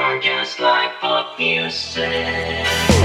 are just like pop music.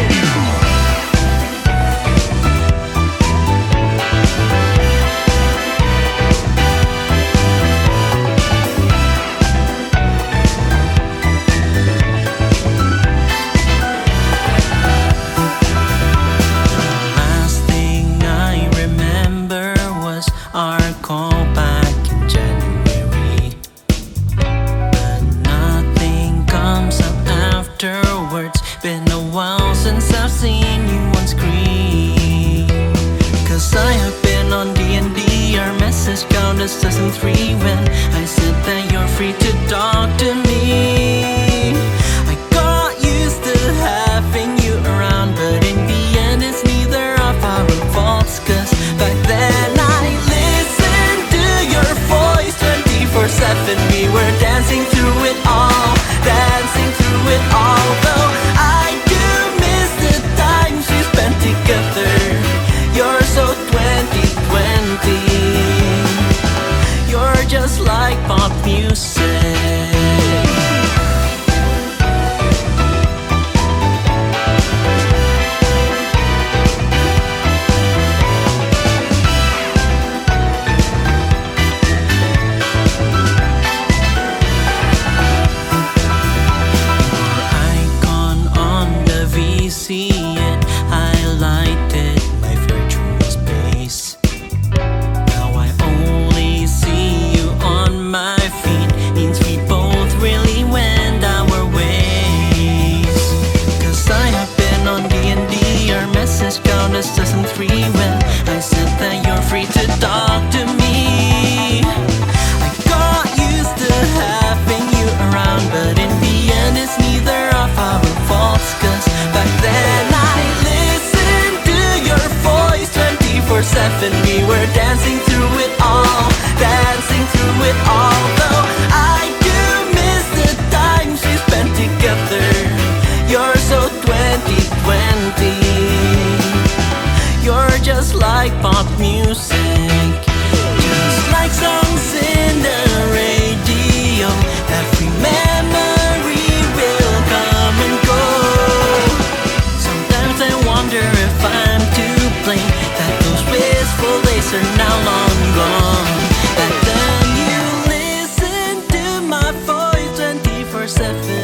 Our call back in January, but nothing comes up afterwards. Been a while since I've seen you on screen, 'cause I have been on D&D. Our message count as 2003 when I said that you're free to talk to me. I got used to having you around, but in the end it's neither of our faults, 'cause back then I listened to your voice 24/7. We were dancing through it all, dancing through it all. Though I do miss the times we spent together. You're so 2020. You're just like pop music. And highlighted my virtual space. Now I only see you on my feed. Means we both really went our ways, 'cause I have been on D&D. Our message count as 2003 when I said that you're free to talk to me. I got used to having you around, but in the end it's neither of our faults, 'cause back then I listened to your voice 24/7. We were dancing through it all, dancing through it all. Though I do miss the times we spent together. You're so 2020. You're just like pop music, just like songs in the radio. Every memory will come and go. Sometimes I wonder if I'm to blame, that those wistful days are now long gone. Back then you listened to my voice 24/7.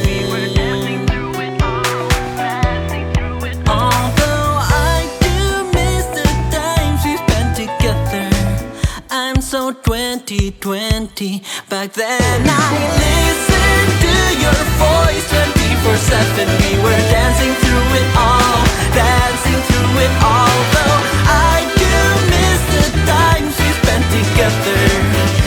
Although I do miss the times we spent together. I'm so 2020. Back then I listened to your voice 24/7. We were dancing through it all, dancing through it all. Though I do miss the times we spent together.